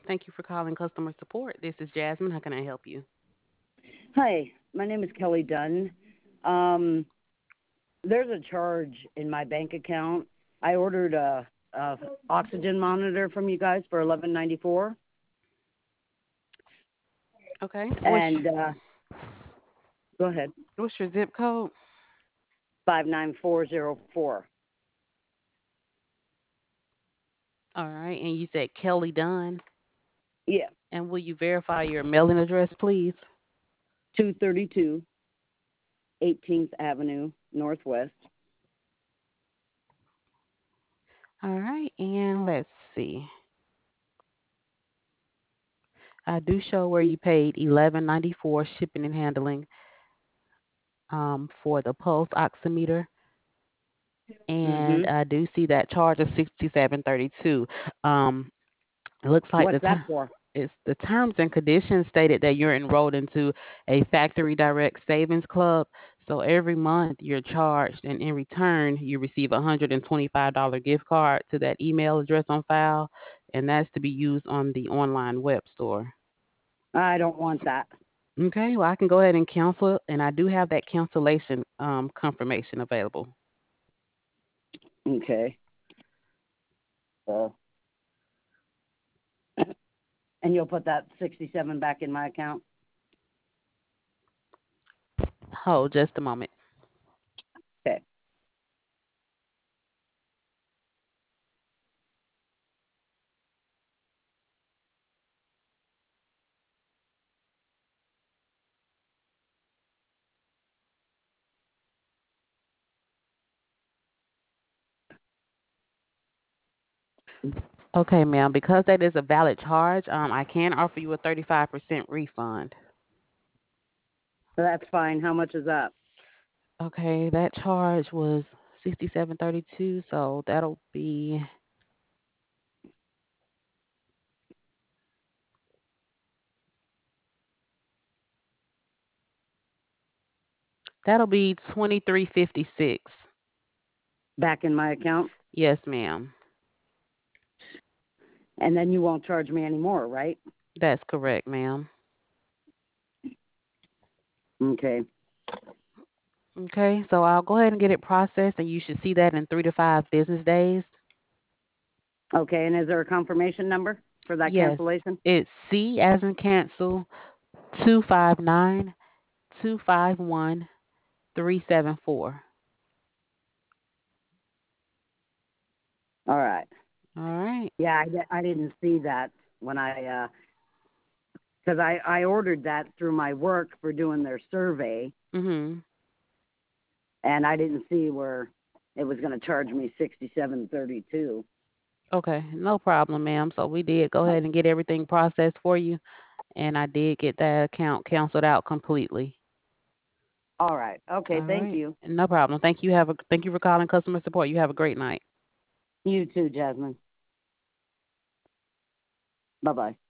Thank you for calling customer support. This is Jasmine. How can I help you? Hi, my name is Kelly Dunn. Um, there's a charge in my bank account. I ordered a oxygen monitor from you guys for 11.94, Okay. and go ahead, What's your zip code? 59404. All right. And you said Kelly Dunn. Yeah, And will you verify your mailing address, please? 232 18th Avenue Northwest. All right. And let's see. I do show where you paid 11.94 shipping and handling for the pulse oximeter, and Mm-hmm. I do see that charge of 67.32. Um, it looks like What's that for? the terms and conditions stated that you're enrolled into a factory direct savings club. So every month you're charged, and in return you receive a $125 gift card to that email address on file, and that's to be used on the online web store. I don't want that. Okay, well I can go ahead and cancel it, and I do have that cancellation confirmation available. Okay. So, and you'll put that 67 back in my account. Hold just a moment. Okay. Okay, ma'am, because that is a valid charge, I can offer you a 35% refund. So that's fine. How much is that? Okay, that charge was 67.32, so that'll be 23.56. Back in my account? Yes, ma'am. And then you won't charge me anymore, right? That's correct, ma'am. Okay. Okay, so I'll go ahead and get it processed, and you should see that in 3 to 5 business days. Okay. And is there a confirmation number for that Yes, cancellation? it's C as in cancel 259-251-374. All right. All right. Yeah, I didn't see that when because I ordered that through my work for doing their survey, Mhm. and I didn't see where it was going to charge me 67.32. Okay, no problem, ma'am. So we did go ahead and get everything processed for you, and I did get that account canceled out completely. All right. All Okay. Thank right. you. No problem. Thank you for calling customer support. You have a great night. You too, Jasmine. Bye bye.